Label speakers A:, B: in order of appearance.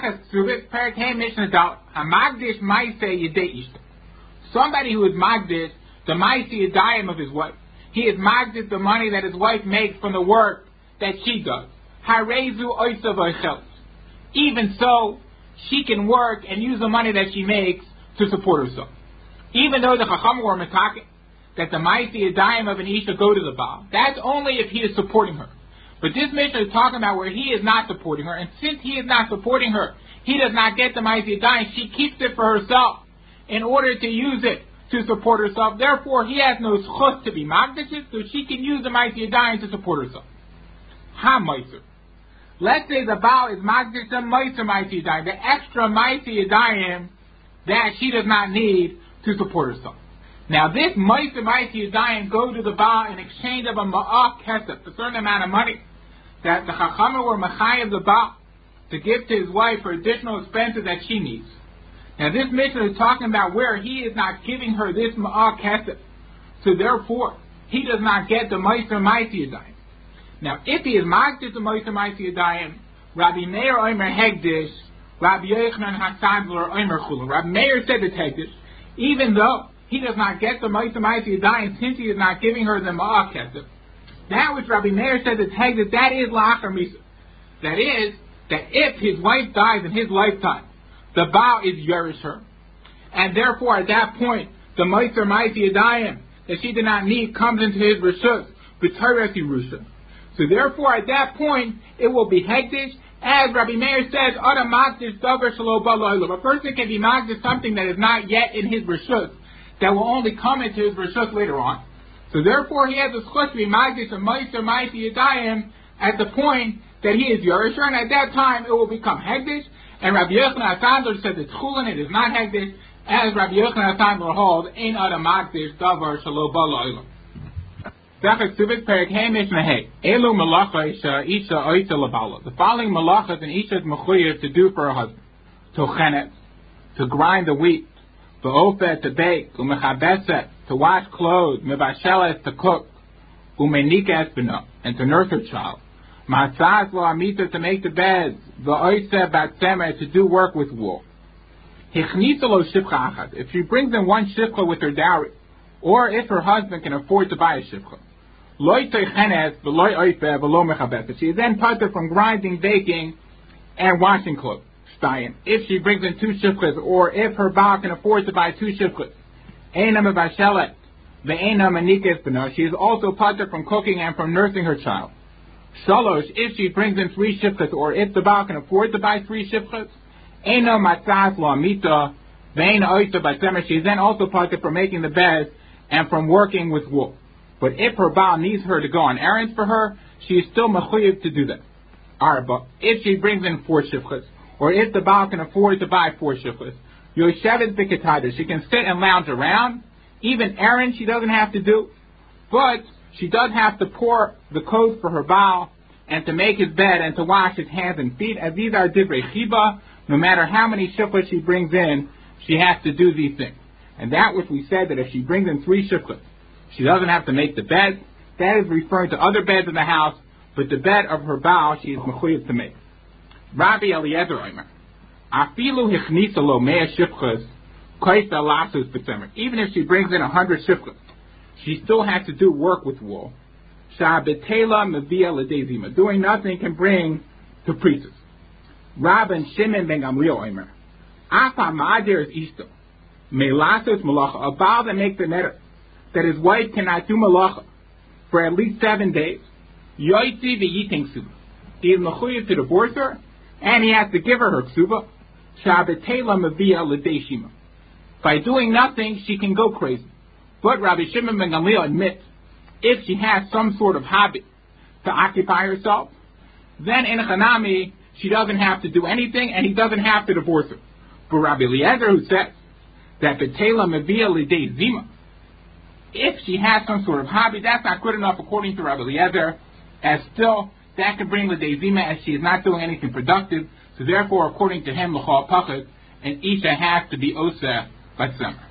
A: Somebody who is magdish the maisi yadayim of his wife. He is magdish the money that his wife makes from the work that she does. Harezu oisav oichels. Even so, she can work and use the money that she makes to support herself. Even though the Chacham were metaken that the maisi yadayim of an isha go to the Baal, that's only if he is supporting her. But this Mishnah is talking about where he is not supporting her, and since he is not supporting her, he does not get the maisi yadayim. She keeps it for herself in order to use it to support herself. Therefore, he has no schus to be magdashit, so she can use the maisi yadayim to support herself. Ha-maiser. Let's say the Baal is magdish the maiser maisi yadayim, the extra maisi yadayim that she does not need to support herself. Now, this maiser maisi yadayim go to the Baal in exchange of a ma'ah kesef, a certain amount of money that the Chachamim were mechayev the Baal to give to his wife for additional expenses that she needs. Now, this Mishnah is talking about where he is not giving her this ma'ah kesef, so therefore he does not get the maiser maisi yadayim. Now, if he is magdish the maiser maisi yadayim, Rabbi Meir Omer Hegdish, Rabbi Yochanan Hasadler Omer Chulun. Rabbi Meir said it's Hegdish, even though he does not get the maiser maisi yadayim since he is not giving her the ma'ah kesef. That which Rabbi Meir said it's Hegdish, that is la'achar misa. That is, that if his wife dies in his lifetime, the Baal is yerish her, and therefore at that point the maiser maisi yadayim that she did not need comes into his reshus, b'torah yerusha. So therefore at that point it will be hektish, as Rabbi Meir says, "Ada magdish davar shelo ba lo'olam." A person can be magdish something that is not yet in his reshus, that will only come into his reshus later on. So therefore he has a schus to be magdish a maiser maisi yadayim at the point that he is yerish her, and at that time it will become hektish. And Rabbi Yochanan HaSandler says it's chulin, it is not hegdish, as Rabbi Yochanan HaSandler holds, ein ada magdish davar shelo ba lo'olam. The following malachas and isha is mechuyev to do for her husband: tochenet, to grind the wheat; ve'ofet, to bake; umechabeset, to wash clothes; mevashelet, to cook; umenika esbena, and to nurse her child; Matzaz lo amita, to make the beds; v'oiseh bat semer, to do work with wool. Hichnisa lo shivcha achad, if she brings in one shivcha with her dowry, or if her husband can afford to buy a shivcha. Loi toichenes v'loi oifeh v'lo mechabesed, she is then parted from grinding, baking, and washing clothes. Stein, if she brings in two shivchas, or if her Baal can afford to buy two shivchas. Eina mevashelet ve'eina menika esbena, she is also parted from cooking and from nursing her child. Shalosh, if she brings in three shivchas, or if the Baal can afford to buy three shivchas. Eino matzas lo amita, ve'eina oiseh bat semer, she is then also parted from making the beds and from working with wool. But if her Baal needs her to go on errands for her, she is still mechuyev to do that. Arba, if she brings in four shivchas, or if the Baal can afford to buy four shivchas, yoshevet b'ketayda, she can sit and lounge around. Even errands she doesn't have to do, but she does have to pour the coat for her Baal, and to make his bed, and to wash his hands and feet, as these are divrei chiba. No matter how many shivchas she brings in, she has to do these things. And that which we said, that if she brings in three shivchas, she doesn't have to make the bed, that is referring to other beds in the house, but the bed of her Baal she is mechuyev to make. Rabbi Eliezer Omer, afilu hichnisa lo mea shivchas, kois elasus b'tzemer. Even if she brings in 100 shivchas, she still has to do work with wool. Shabbatela mevia l'dezima, doing nothing can bring to priestess. Rabban Shimon ben Gamliel Omer, afa ma'adir is ishto, melasus malacha, a Baal that makes the neder that his wife cannot do malacha for at least 7 days. Yoitzi v'yiting ksuba, he is mechuyev to divorce her, and he has to give her ksuba. Shabbatela mevia l'dezima, by doing nothing she can go crazy. But Rabbi Shimon ben Gamliel admits, if she has some sort of hobby to occupy herself, then in a chanami she doesn't have to do anything, and he doesn't have to divorce her. But Rabbi Eliezer, who says that betela mevia l'dei zima, if she has some sort of hobby, that's not good enough according to Rabbi Eliezer, as still that can bring l'dei zima, as she is not doing anything productive. So therefore, according to him, l'chol pachad, an isha has to be oseh bat semer.